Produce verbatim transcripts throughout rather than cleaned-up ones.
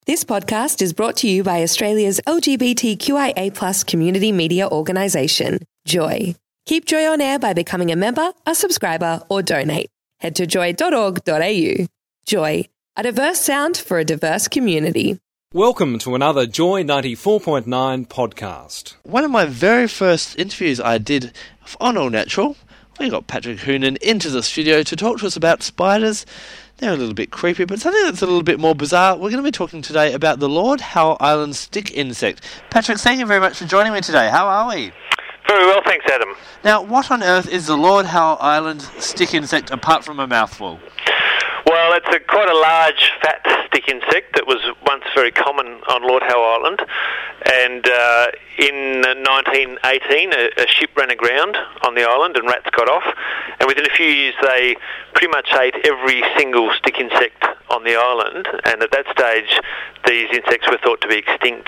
This podcast is brought to you by Australia's L G B T Q I A plus community media organisation, Joy. Keep Joy on air by becoming a member, a subscriber or donate. Head to joy dot org dot a u. Joy, a diverse sound for a diverse community. Welcome to another Joy ninety-four point nine podcast. One of my very first interviews I did on All Natural, we got Patrick Hoonan into the studio to talk to us about spiders. They're a little bit creepy, but something that's a little bit more bizarre. We're going to be talking today about the Lord Howe Island stick insect. Patrick, thank you very much for joining me today. How are we? Very well, thanks, Adam. Now, what on earth is the Lord Howe Island stick insect apart from a mouthful? Well, it's a quite a large, fat stick insect that was once very common on Lord Howe Island. And uh, in nineteen eighteen, a, a ship ran aground on the island and rats got off. And within a few years, they pretty much ate every single stick insect on the island. And at that stage, these insects were thought to be extinct.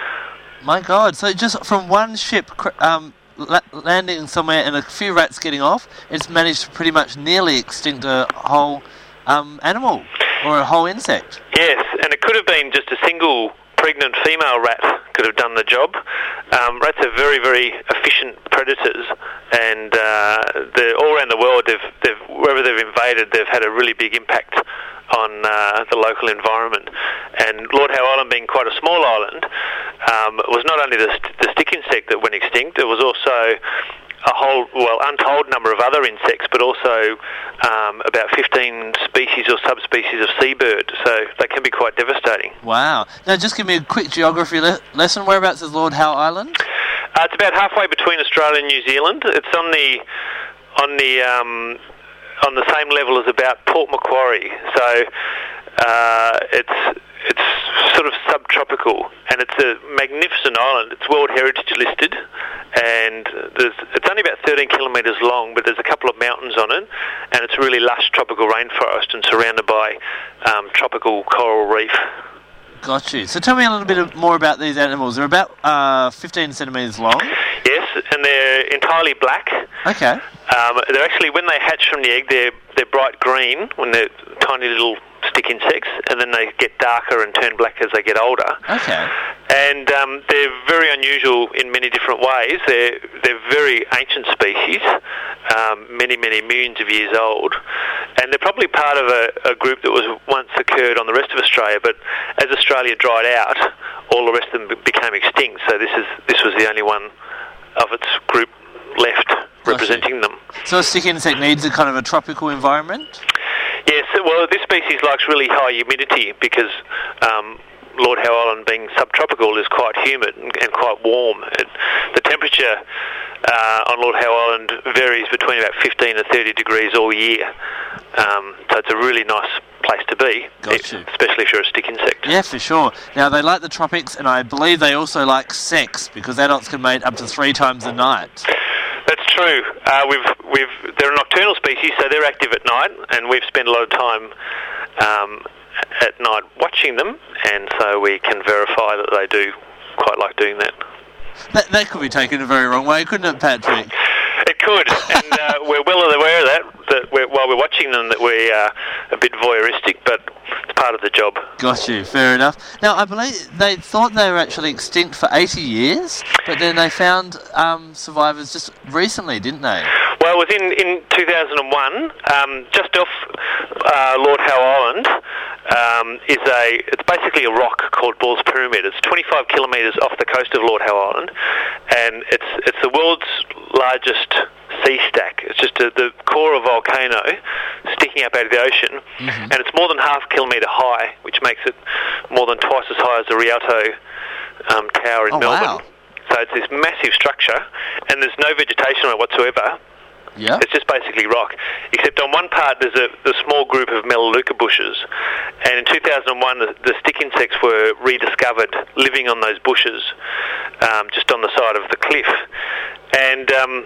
My God, so just from one ship um, la- landing somewhere and a few rats getting off, it's managed to pretty much nearly extinct a whole um, animal or a whole insect. Yes, and it could have been just a single pregnant female rat could have done the job. Um, rats are very, very efficient predators, and uh, they're all around the world. They've, they've, wherever they've invaded, they've had a really big impact on uh, the local environment. And Lord Howe Island, being quite a small island, um, was not only the, st- the stick insect that went extinct, it was also a whole, well, untold number of other insects, but also um, about fifteen species or subspecies of seabird, so they can be quite devastating. Wow. Now, just give me a quick geography le- lesson. Whereabouts is Lord Howe Island? Uh, it's about halfway between Australia and New Zealand. It's on the on the um, on the same level as about Port Macquarie, so uh, it's it's sort of subtropical, and it's a magnificent island. It's World Heritage listed, and there's, it's only about thirteen kilometres long, but there's a couple of mountains on it, and it's a really lush tropical rainforest and surrounded by um, tropical coral reef. Got you. So tell me a little bit more about these animals. They're about uh, fifteen centimetres long. Yes, and they're entirely black. Okay. Um, they're actually, when they hatch from the egg, they're they're bright green when they're tiny little stick insects, and then they get darker and turn black as they get older. Okay. And um, they're very unusual in many different ways. They're they're very ancient species, um, many many millions of years old, and they're probably part of a, a group that was once occurred on the rest of Australia. But as Australia dried out, all the rest of them became extinct. So this is this was the only one of its group left representing them. So a stick insect needs a kind of a tropical environment? Yes, well, this species likes really high humidity because um, Lord Howe Island, being subtropical, is quite humid and, and quite warm. It, the temperature uh, on Lord Howe Island varies between about fifteen and thirty degrees all year. Um, so it's a really nice place to be, Got you. Especially if you're a stick insect. Yeah, for sure. Now, they like the tropics, and I believe they also like sex, because adults can mate up to three times a night. That's true. Uh, we've we've they're a nocturnal species, so they're active at night, and we've spent a lot of time um, at night watching them, and so we can verify that they do quite like doing that. That, that could be taken a very wrong way, couldn't it, Patrick? It could, and uh, we're well aware of that, that we're, while we're watching them, that we're uh, a bit voyeuristic, but it's part of the job. Got you, fair enough. Now, I believe they thought they were actually extinct for eighty years, but then they found um, survivors just recently, didn't they? Well, it was in, in two thousand one, um, just off uh, Lord Howe Island, um, is a, it's basically a rock called Ball's Pyramid. It's twenty-five kilometres off the coast of Lord Howe Island, and it's it's the world's largest sea stack. It's just a, the core of a volcano sticking up out of the ocean, mm-hmm. and it's more than half a kilometre high, which makes it more than twice as high as the Rialto um, Tower in oh, Melbourne. Wow. So it's this massive structure, and there's no vegetation on it whatsoever. Yeah. It's just basically rock, except on one part there's a, a small group of Melaleuca bushes, and in two thousand one the, the stick insects were rediscovered living on those bushes, um, just on the side of the cliff, and um,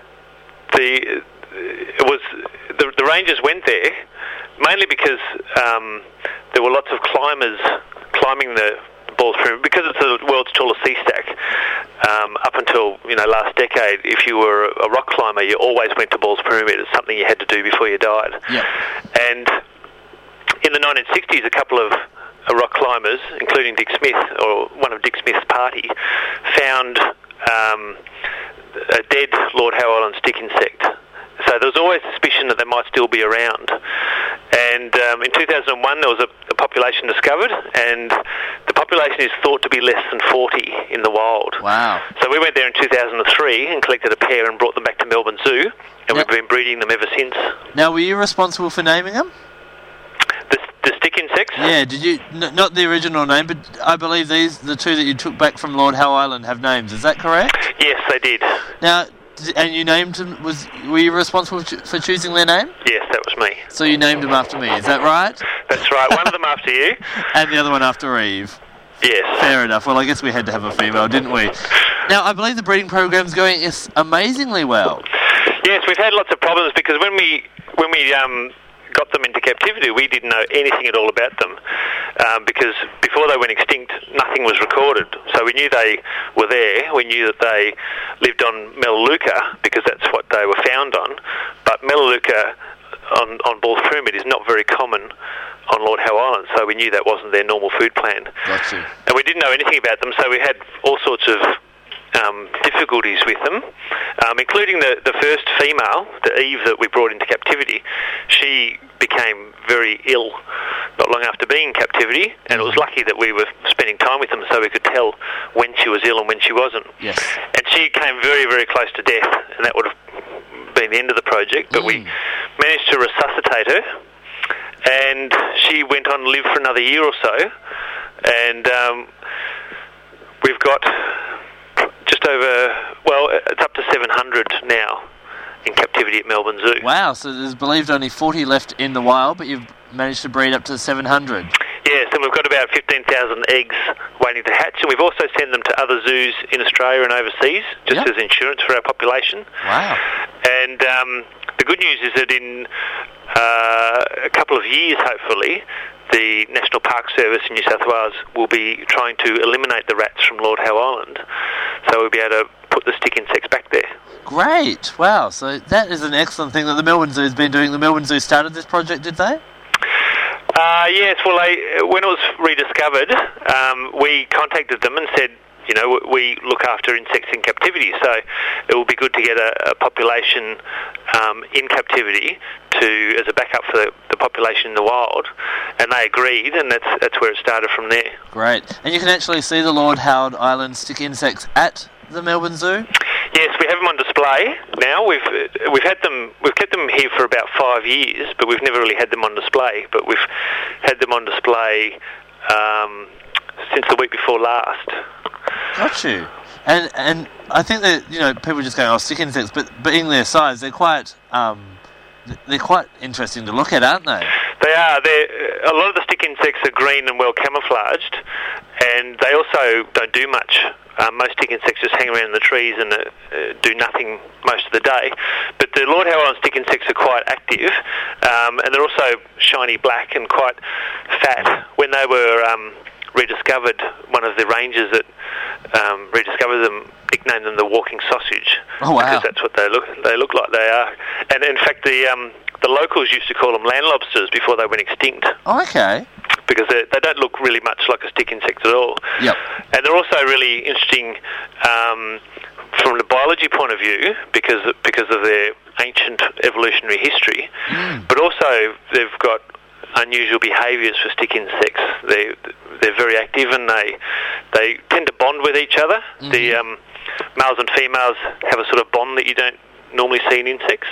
the it was the, the rangers went there mainly because um, there were lots of climbers climbing the Ball's Pyramid, because it's the world's tallest sea stack. Um, up until you know last decade, if you were a rock climber, you always went to Ball's Pyramid. It's something you had to do before you died. Yeah. And in the nineteen sixties, a couple of rock climbers, including Dick Smith, or one of Dick Smith's party, found um, a dead Lord Howe Island stick insect. So there was always suspicion that they might still be around. And um, in two thousand one, there was a, a population discovered, and the population is thought to be less than forty in the wild. Wow. So we went there in two thousand three and collected a pair and brought them back to Melbourne Zoo, and yep. we've been breeding them ever since. Now, were you responsible for naming them? The, the stick insects? Yeah, did you, n- not the original name, but I believe these, the two that you took back from Lord Howe Island, have names, is that correct? Yes, they did. Now, and you named them, was, were you responsible for choosing their name? Yes, that was me. So you named them after me, is that right? That's right, one of them after you. And the other one after Eve. Yes. Fair enough. Well, I guess we had to have a female, didn't we? Now, I believe the breeding program's going is amazingly well. Yes, we've had lots of problems because when we when we um, got them into captivity, we didn't know anything at all about them um, because before they went extinct, nothing was recorded. So we knew they were there. We knew that they lived on Melaleuca because that's what they were found on. But Melaleuca on, on Ball's Pyramid is not very common on Lord Howe Island, so we knew that wasn't their normal food plan. Gotcha. And we didn't know anything about them, so we had all sorts of um, difficulties with them, um, including the, the first female, the Eve that we brought into captivity. She became very ill not long after being in captivity, and it was lucky that we were spending time with them so we could tell when she was ill and when she wasn't. Yes. And she came very, very close to death, and that would have been the end of the project, but mm. we managed to resuscitate her, and she went on to live for another year or so, and um, we've got just over, well, it's up to seven hundred now in captivity at Melbourne Zoo. Wow, so there's believed only forty left in the wild, but you've managed to breed up to seven hundred. Yes, and we've got about fifteen thousand eggs waiting to hatch, and we've also sent them to other zoos in Australia and overseas, just yep. as insurance for our population. Wow. And um, the good news is that in uh, a couple of years, hopefully, the National Park Service in New South Wales will be trying to eliminate the rats from Lord Howe Island, so we'll be able to put the stick insects back there. Great. Wow, so that is an excellent thing that the Melbourne Zoo has been doing. The Melbourne Zoo started this project, did they? Uh, yes, well, they, when it was rediscovered, um, we contacted them and said, you know, we look after insects in captivity, so it will be good to get a, a population um, in captivity to as a backup for the, the population in the wild, and they agreed, and that's that's where it started from there. Great. And you can actually see the Lord Howe Island stick insects at the Melbourne Zoo? Yes, we have them on display now. We've we've had them we've kept them here for about five years, but we've never really had them on display. But we've had them on display um, since the week before last. Got you. And and I think that, you know, people just go, oh, stick insects, but being their size, they're quite um, they're quite interesting to look at, aren't they? They are. They're, a lot of the stick insects are green and well camouflaged, and they also don't do much. Um, most stick insects just hang around in the trees and uh, uh, do nothing most of the day. But the Lord Howe Island stick insects are quite active, um, and they're also shiny black and quite fat. When they were um, rediscovered, one of the rangers that um, rediscovered them nicknamed them the walking sausage. Oh, wow. Because that's what they look they look like they are. And in fact, the um, the locals used to call them land lobsters before they went extinct. Oh, okay. Because they, they don't look really much like a stick insect at all. Yep. And they're also really interesting um, from the biology point of view because because of their ancient evolutionary history, mm. but also they've got unusual behaviours for stick insects. They they're very active and they they tend to bond with each other. Mm-hmm. The um, males and females have a sort of bond that you don't normally see in insects.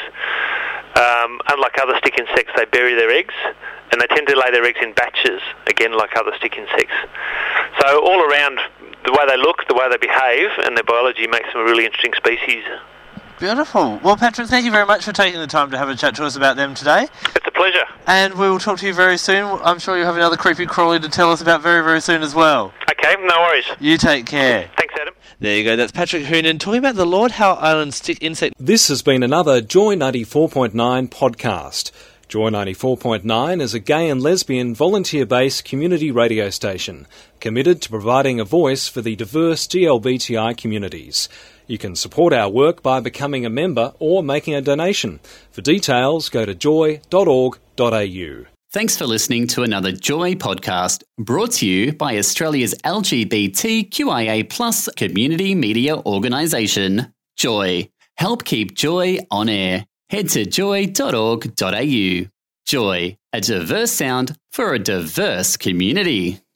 Um, unlike other stick insects, they bury their eggs, and they tend to lay their eggs in batches, again like other stick insects. So all around, the way they look, the way they behave, and their biology makes them a really interesting species. Beautiful. Well, Patrick, thank you very much for taking the time to have a chat to us about them today. It's a pleasure. And we will talk to you very soon. I'm sure you'll have another creepy crawly to tell us about very, very soon as well. Okay, no worries. You take care. Thanks, Adam. There you go. That's Patrick Hoonan talking about the Lord Howe Island stick insect. This has been another Joy ninety-four point nine podcast. Joy ninety-four point nine is a gay and lesbian volunteer-based community radio station committed to providing a voice for the diverse G L B T I communities. You can support our work by becoming a member or making a donation. For details, go to joy dot org dot a u. Thanks for listening to another Joy podcast brought to you by Australia's L G B T Q I A plus community media organisation, Joy. Help keep Joy on air. Head to joy dot org dot a u. Joy, a diverse sound for a diverse community.